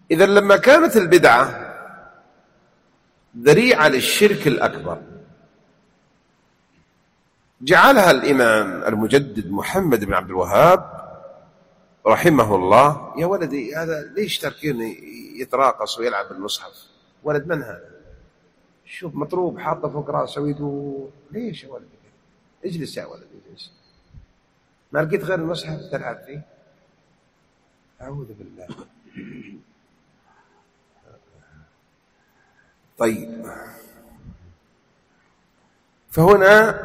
إذا لما كانت البدعة ذريعة للشرك الأكبر جعلها الإمام المجدد محمد بن عبد الوهاب رحمه الله. يا ولدي هذا ليش تركين يتراقص ويلعب بالمصحف؟ ولد من هذا؟ شوف مطروب حاطه فوق راسه ويدور. ليش يا ولدي؟ اجلس يا ولدي اجلس. ما لقيت غير المصحف تلعب فيه؟ أعوذ بالله. طيب، فهنا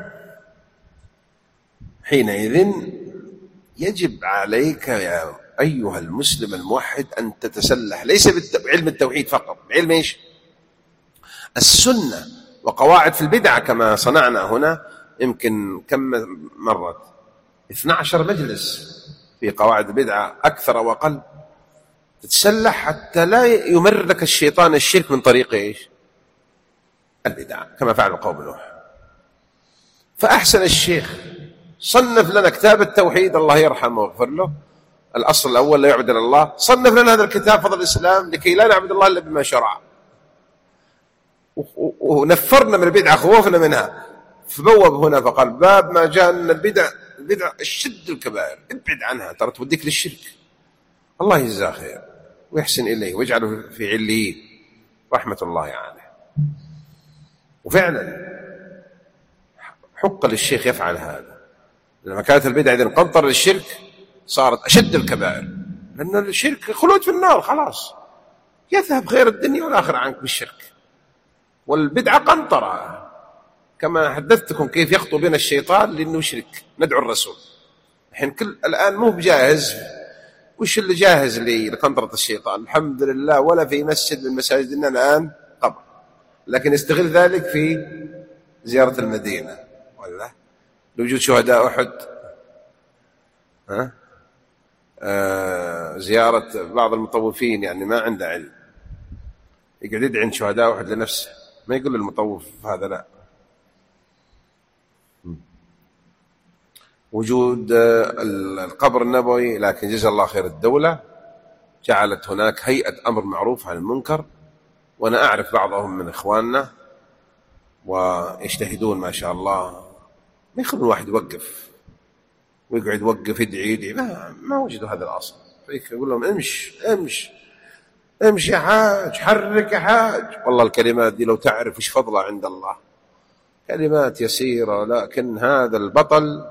حينئذ يجب عليك يا أيها المسلم الموحد أن تتسلح ليس بعلم التوحيد فقط، بعلم إيش؟ السنة وقواعد في البدعة كما صنعنا هنا. يمكن كم مرة 12 مجلس في قواعد البدعة أكثر أو أقل. تتسلح حتى لا يمر لك الشيطان الشرك من طريق إيش؟ البدعة، كما فعل قوم نوح. فأحسن الشيخ صنف لنا كتاب التوحيد، الله يرحمه ويغفر له، الأصل الأول لا يعبد إلا الله. صنف لنا هذا الكتاب فضل الإسلام لكي لا نعبد الله إلا بما شرع، ونفرنا من البدعة خوفنا منها. فبوب هنا فقال باب ما جاء أن البدع الشد الكبائر، ابعد عنها ترى توديك للشرك. الله يجزاه خير ويحسن إليه ويجعله في عليين رحمة الله عليه. وفعلا حق للشيخ يفعل هذا. لما كانت البدعة إذن قنطر للشرك صارت أشد الكبائر، لأن الشرك خلود في النار، خلاص يذهب خير الدنيا والآخرة عنك بالشرك. والبدعة قنطرة كما حدثتكم كيف يخطو بنا الشيطان لأنه يشرك. ندعو الرسول الحين الآن مو بجاهز. وش اللي جاهز لقنطرة الشيطان؟ الحمد لله ولا في مسجد من مساجدنا الآن قبر، لكن يستغل ذلك في زيارة المدينة ولا لوجود شهداء أحد، زيارة بعض المطوفين، يعني ما عنده علم يقعد يدعي عند شهداء أحد لنفسه، ما يقول للمطوف هذا لا. وجود القبر النبوي، لكن جزا الله خير الدولة جعلت هناك هيئة أمر معروف عن المنكر، وأنا أعرف بعضهم من إخواننا ويجتهدون ما شاء الله، ما يخلون الواحد يوقف ويقعد يوقف يدعي ما وجدوا هذا الأصل. يقول لهم امش يا حاج، حرك يا حاج. والله الكلمات دي لو تعرف وش فضلها عند الله، كلمات يسيرة، لكن هذا البطل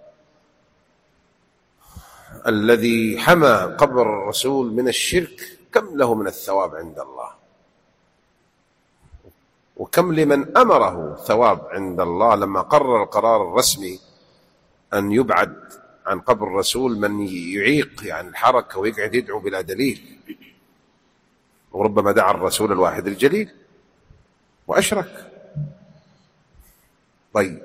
الذي حمى قبر الرسول من الشرك كم له من الثواب عند الله، وكم لمن أمره ثواب عند الله لما قرر القرار الرسمي أن يبعد عن قبر الرسول من يعيق يعني الحركة ويقعد يدعو بلا دليل، وربما دعا الرسول الواحد الجليل وأشرك. طيب،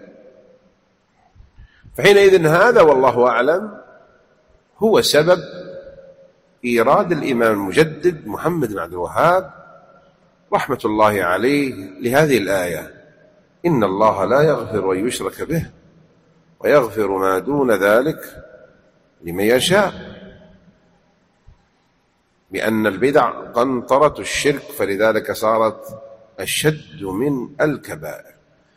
فحينئذ هذا والله أعلم هو سبب إيراد الإمام المجدد محمد بن عبد الوهاب رحمة الله عليه لهذه الآية: إن الله لا يغفر أن يشرك به ويغفر ما دون ذلك لمن يشاء، لأن البدع قنطرة الشرك، فلذلك صارت أشد من الكبائر.